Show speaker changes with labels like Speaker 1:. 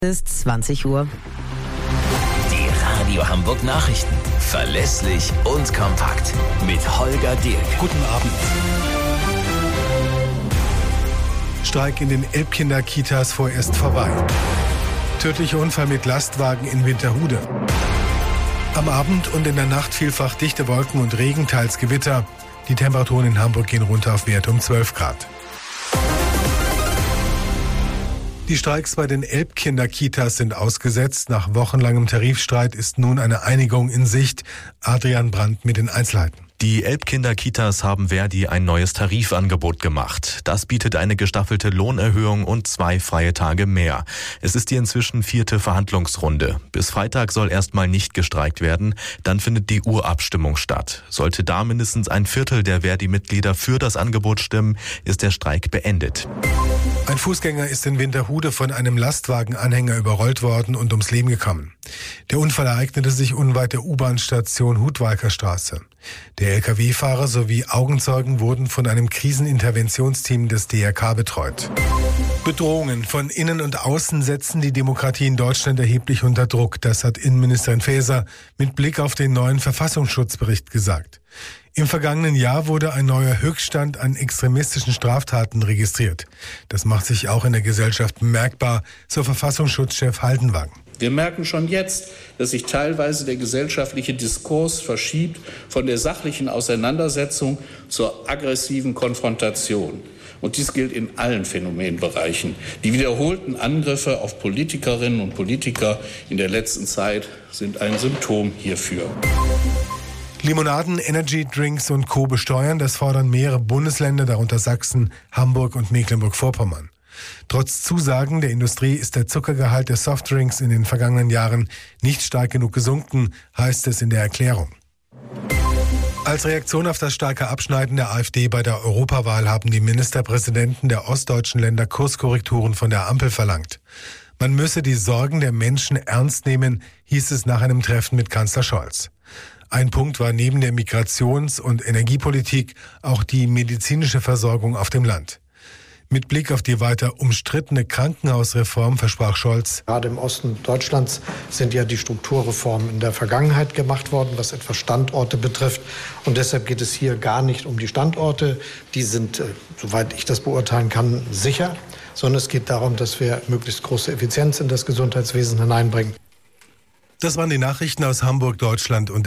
Speaker 1: Ist 20 Uhr.
Speaker 2: Die Radio Hamburg Nachrichten. Verlässlich und kompakt. Mit Holger Dirk.
Speaker 3: Guten Abend. Streik in den Elbkinder-Kitas vorerst vorbei. Tödlicher Unfall mit Lastwagen in Winterhude. Am Abend und in der Nacht vielfach dichte Wolken und Regen, teils Gewitter. Die Temperaturen in Hamburg gehen runter auf Werte um 12 Grad. Die Streiks bei den Elbkinder-Kitas sind ausgesetzt. Nach wochenlangem Tarifstreit ist nun eine Einigung in Sicht. Adrian Brandt mit den Einzelheiten.
Speaker 4: Die Elbkinder-Kitas haben Verdi ein neues Tarifangebot gemacht. Das bietet eine gestaffelte Lohnerhöhung und 2 freie Tage mehr. Es ist die inzwischen 4. Verhandlungsrunde. Bis Freitag soll erstmal nicht gestreikt werden. Dann findet die Urabstimmung statt. Sollte da mindestens ein Viertel der Verdi-Mitglieder für das Angebot stimmen, ist der Streik beendet.
Speaker 3: Ein Fußgänger ist in Winterhude von einem Lastwagenanhänger überrollt worden und ums Leben gekommen. Der Unfall ereignete sich unweit der U-Bahn-Station Hudwalker Straße. Der Lkw-Fahrer sowie Augenzeugen wurden von einem Kriseninterventionsteam des DRK betreut. Bedrohungen von innen und außen setzen die Demokratie in Deutschland erheblich unter Druck. Das hat Innenministerin Faeser mit Blick auf den neuen Verfassungsschutzbericht gesagt. Im vergangenen Jahr wurde ein neuer Höchststand an extremistischen Straftaten registriert. Das macht sich auch in der Gesellschaft bemerkbar, so Verfassungsschutzchef Haldenwang.
Speaker 5: Wir merken schon jetzt, dass sich teilweise der gesellschaftliche Diskurs verschiebt von der sachlichen Auseinandersetzung zur aggressiven Konfrontation. Und dies gilt in allen Phänomenbereichen. Die wiederholten Angriffe auf Politikerinnen und Politiker in der letzten Zeit sind ein Symptom hierfür.
Speaker 3: Limonaden, Energy-Drinks und Co. besteuern, das fordern mehrere Bundesländer, darunter Sachsen, Hamburg und Mecklenburg-Vorpommern. Trotz Zusagen der Industrie ist der Zuckergehalt der Softdrinks in den vergangenen Jahren nicht stark genug gesunken, heißt es in der Erklärung. Als Reaktion auf das starke Abschneiden der AfD bei der Europawahl haben die Ministerpräsidenten der ostdeutschen Länder Kurskorrekturen von der Ampel verlangt. Man müsse die Sorgen der Menschen ernst nehmen, hieß es nach einem Treffen mit Kanzler Scholz. Ein Punkt war neben der Migrations- und Energiepolitik auch die medizinische Versorgung auf dem Land. Mit Blick auf die weiter umstrittene Krankenhausreform versprach Scholz:
Speaker 6: Gerade im Osten Deutschlands sind ja die Strukturreformen in der Vergangenheit gemacht worden, was etwa Standorte betrifft. Und deshalb geht es hier gar nicht um die Standorte. Die sind, soweit ich das beurteilen kann, sicher. Sondern es geht darum, dass wir möglichst große Effizienz in das Gesundheitswesen hineinbringen.
Speaker 3: Das waren die Nachrichten aus Hamburg, Deutschland und